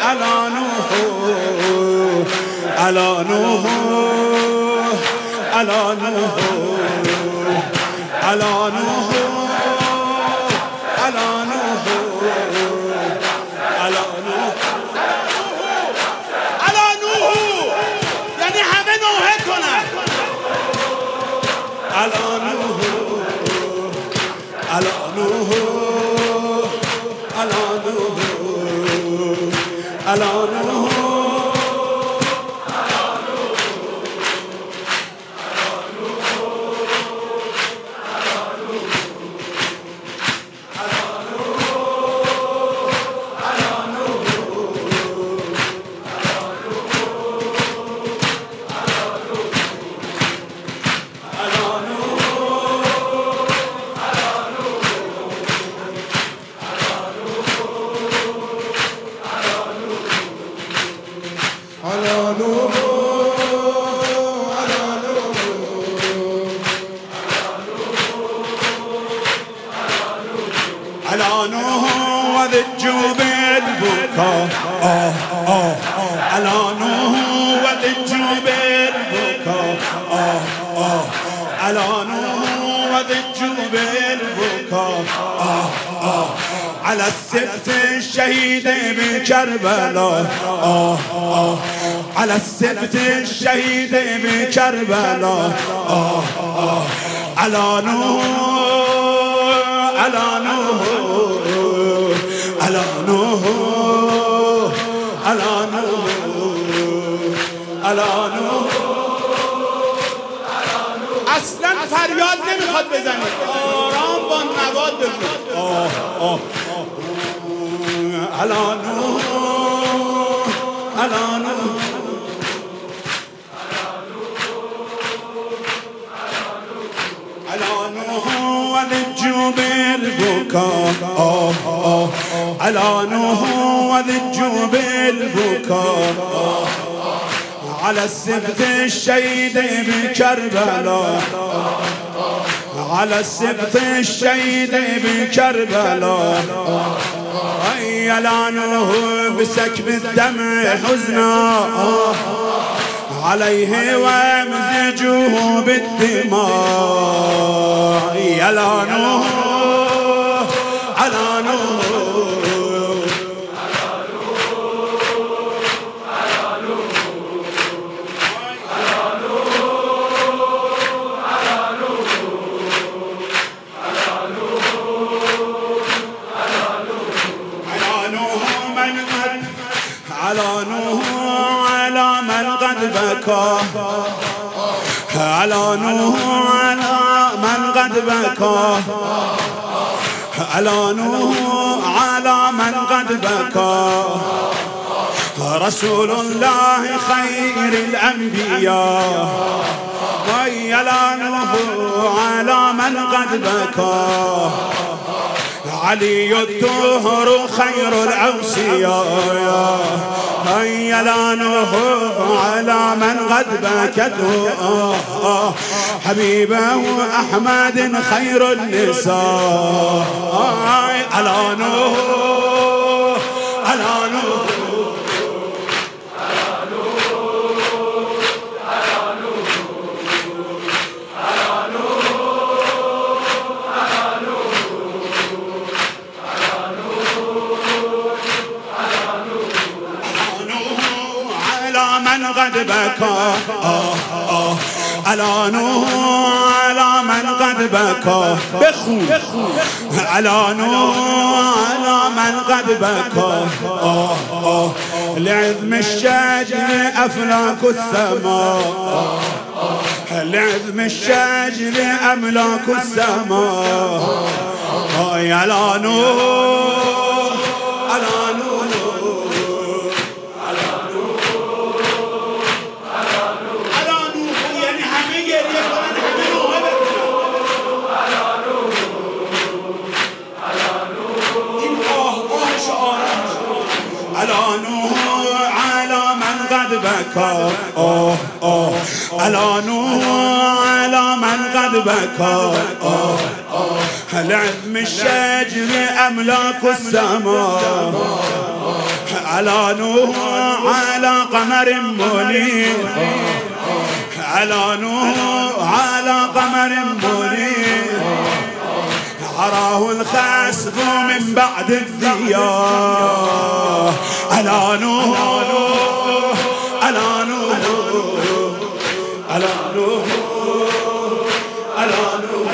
على نوح على نوح على نوح على نوح على نوح على نوح على نوح یعنی همه نوحه کنن على نوح على نوح على نوح على نوح على نوح وذجوا بالبكاء على نوح وذجوا بالبكاء على نوح وذجوا بالبكاء على السبت الشهيد بكربلاء على السبت الشهيد بكربلاء على نوح على نوح على نوح على نوح على نوح اصلا فریاد نمیخواد بزنید آرام با نواد بگید على نوح على نوح على نوح وذجوا بالبكاء على نوح وذجوا بالبكاء على السبت الشهيد بكربلاء على السبت الشهيد بكربلاء على نوح بسكب الدم حزنا عليه ومزجوه بالدماء على نوح على نوح على نوح على من قد بكى على نوح على من قد بكى على نوح على من قد بكى رسول الله خير الأنبياء على نوح على من قد بكى علي الدهر خير الأوصياء على نوح على من قد بكته حبيبه أحمد خير النساء على نوح على نوح من قد بكى على نوح على من قد بكى بخو على نوح على من قد بكى لعظم الشجر أفلاك السماء لعظم الشجر أملاك السماء على نوح على نوح على نوح على من قد بكى على نوح على من قد بكى لعظم الشجر أملاك السماء على نوح على قمر منير، على نوح على قمر منير، عراه الخسف من بعد الضياء. على نوح على نوح على نوح على نوح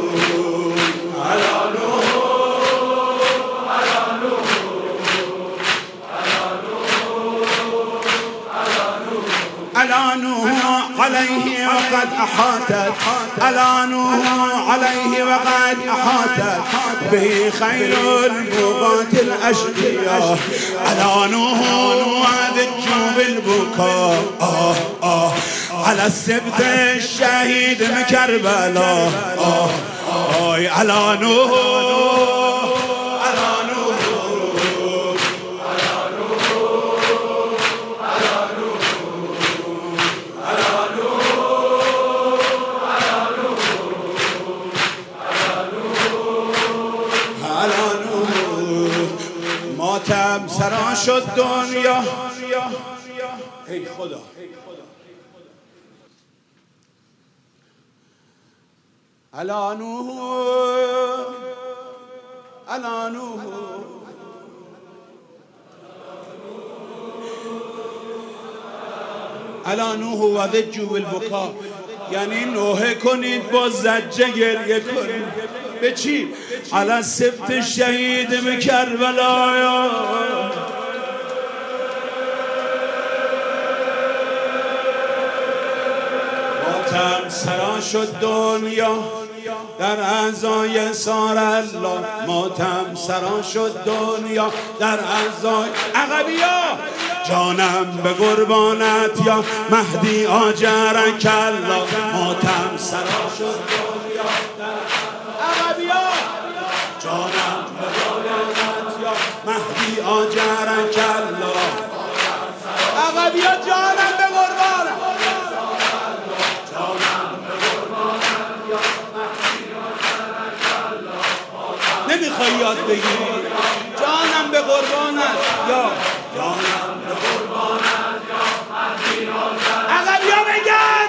على نوح عليه وقد أحاطت، على نوح عليه وقد أحاطت به خير البغاة الأشقياء. على نوح وذجوا بالبكاء على السبت الشهيد من كربلاء. على نوح ماتم سرا شد دنیا. ای خدا علی نوح علی نوح علی نوح و ذجوا بالبکا، یعنی نوحه کنید با زجه گریه کنید. به چی؟ علی سبت شهید من کربلا. ماتم سرا شد دنیا در اعضای سار الله، ماتم سرا شد دنیا در اعضای عقبیا. جانم به قربانت یا مهدی آجرک الله، ماتم سرا شد دنیا در عقبیا. جانم به قربانت یا مهدی آجرک الله، عقبیا جانم به قربانت، جانم به قربانت یا مهدی آجرک الله. نمیخوای یاد بگیری؟ جانم به قربانت یا جانم به قربانت یا مهدی آجرک. عقبیا بگن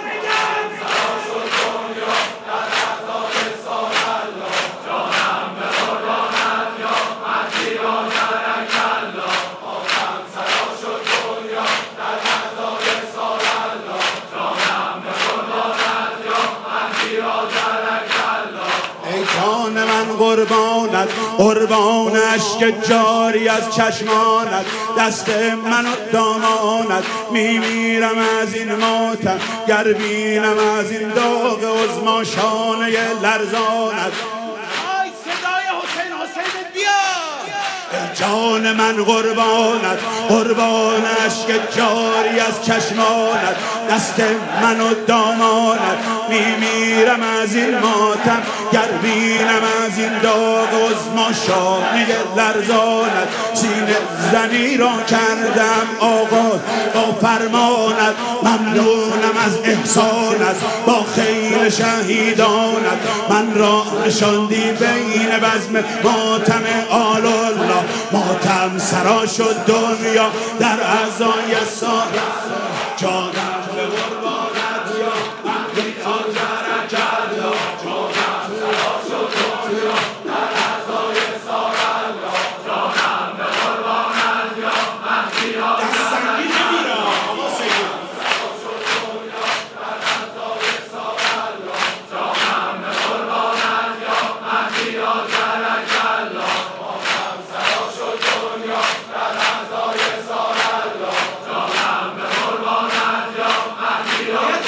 قربانت، قربان اشک جاری از چشمانت، دست من و دامانت. میمیرم از این ماتم گر بینم از این داغ عظما شانه لرزانت. صدای حسین حسین بیا. جان من قربانت، قربان اشک جاری از چشمانت، دست من و دامانت. میمیرم از این ماتم گر بینم از این داغ عظما شانه لرزانت. سینه زنی را کردم آغاز با فرمانت، ممنونم از احسانت با خیل شهیدانت. من را نشاندی بین بزم ماتم آل الله، ماتم سرا شد دنیا در اعضای سار. جانم به قربانت یا مهدی آجرک الله، جانم سرا شد دنیا در اعضای سار الله. جانم به قربانت یا مهدی آجرک الله، سرا شد دنیا در اعضای سار الله. جانم به قربانت یا مهدی آجرک الله، ماتم سرا شد دنیا در اعضای سار الله. جانم به قربانت یا مهدی آجرک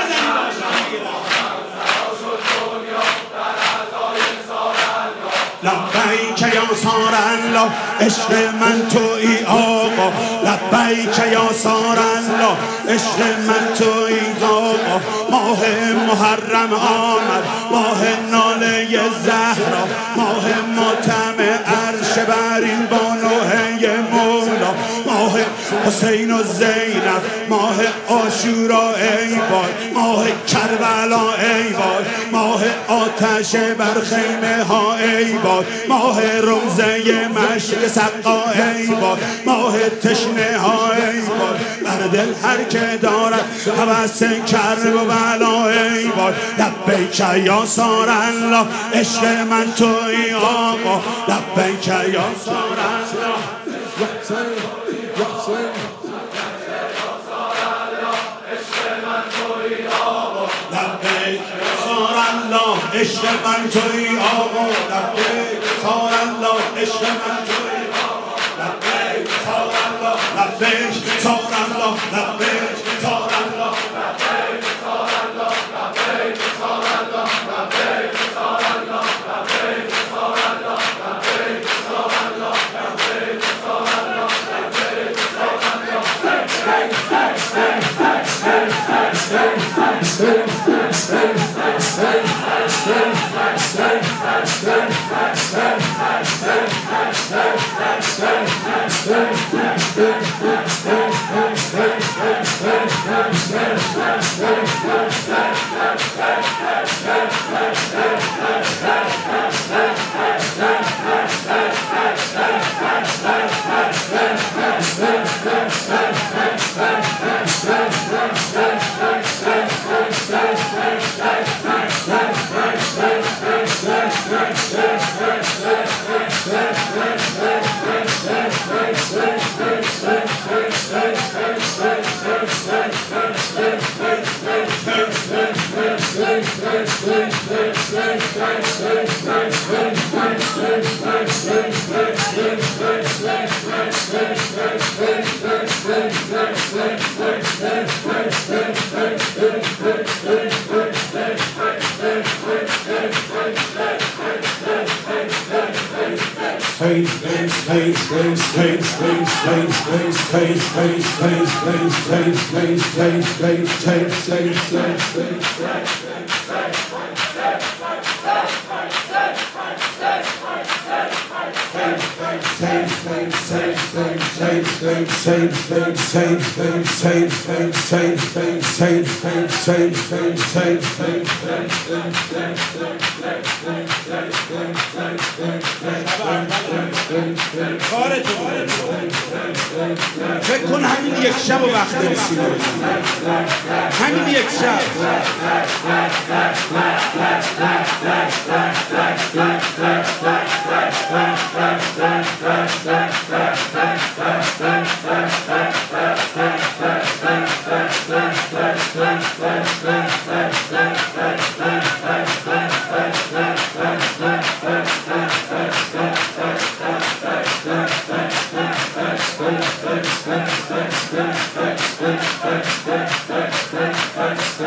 لبیک یا سار الله، عشق من تویی آقا. لبیک یا سار الله، عشق من تویی آقا. ماه محرم آمد، ماه ناله زهرا، ماه ماتم عرش بر این بانوه مولا. ماه حسین و زینب، ماه عاشورا ای وای، ماه کربلا ای وای، ماه آتش بر خیمه ها ای وای، ماه روزه مشک سقا ای وای، ماه راه تشنه های باد بر دل هر که دارد هوس کرب و بلا ای باد لبیک یا سار الله عشق من توی آقا لبیک یا سار الله لبیک سار الله عشق من توی آقا لبیک سار الله عشق من توی آقا لبیک سار الله لبیک سار الله لبیک سار الله لبیک سار الله لبیک سار الله لبیک سار الله لبیک سار الله لبیک سار الله لبیک سار الله لبیک فکر کن همین یک شب و وقت رسیده همین یک شب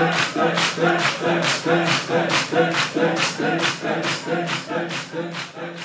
Thank you.